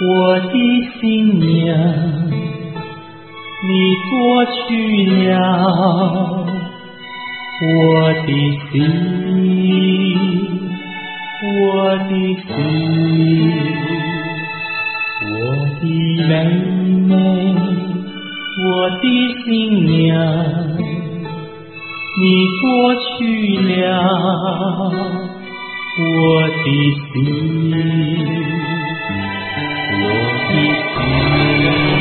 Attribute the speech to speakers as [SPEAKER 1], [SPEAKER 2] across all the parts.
[SPEAKER 1] 我的新娘，你夺去了我的心，我的心，我的妹妹，我的新娘，你夺去了我的心，我的心。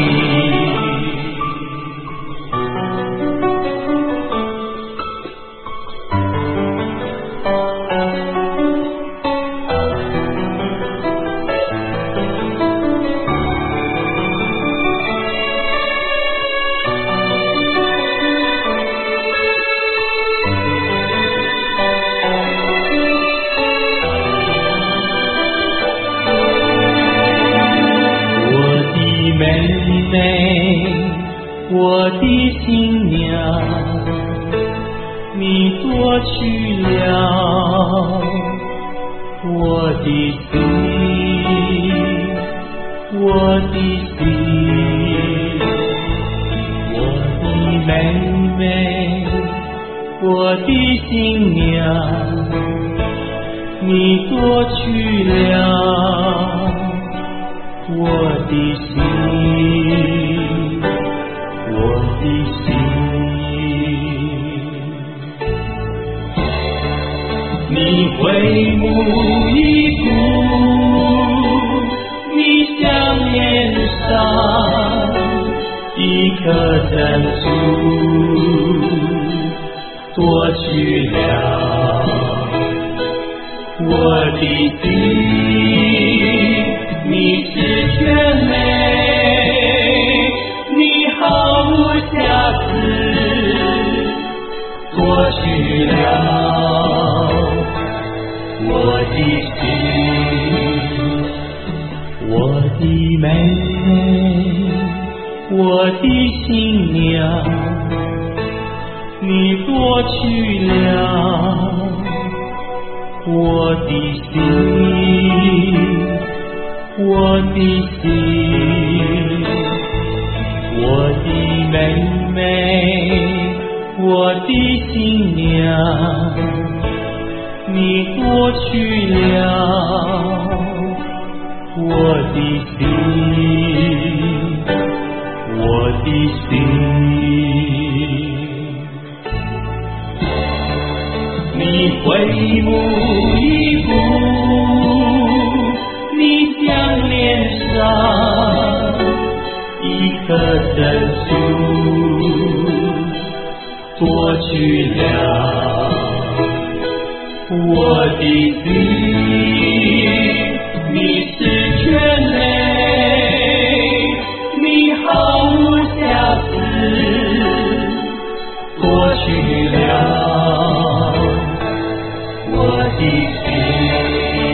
[SPEAKER 1] 妹妹，我的新娘，你夺去了我的心，我的心，我的妹妹，我的新娘，你夺去了我的心，我的心，你回眸一顾，你像脸上一颗珍珠，夺去了我的心。你是全美，你毫无瑕疵，夺去了我的心，我的妹妹，我的新娘，你夺去了我的心，我的心，我的妹妹，我的新娘，你夺去了我的心，我的心，你回眸一顾，你像脸上一颗珍珠，夺去了我的心。你是全美，你毫无瑕疵，夺去了我的心。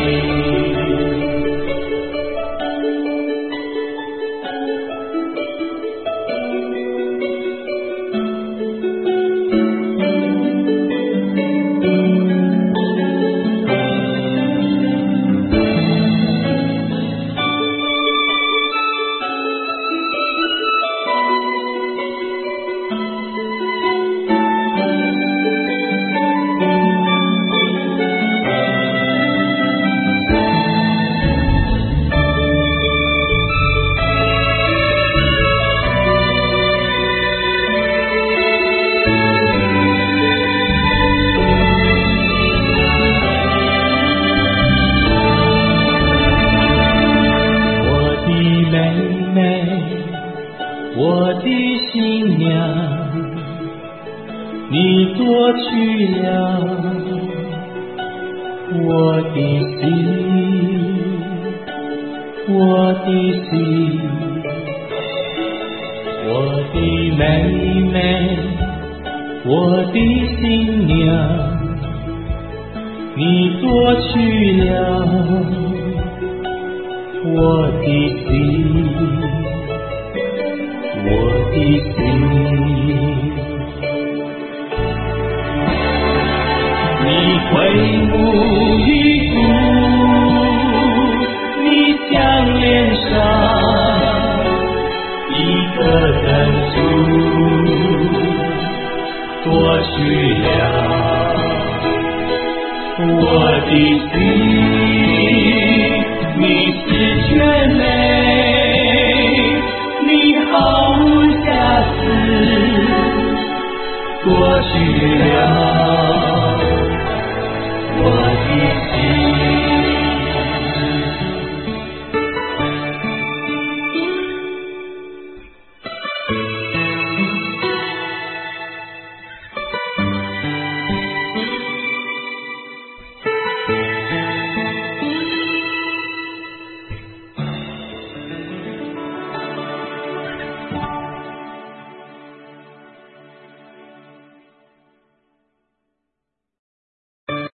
[SPEAKER 1] 我的新娘，你夺去了我的心，我的心，我的妹妹，我的新娘，你夺去了我的心，我的心，你回眸一顾，你像脸上的心，你是全美，你毫无瑕疵，过去了。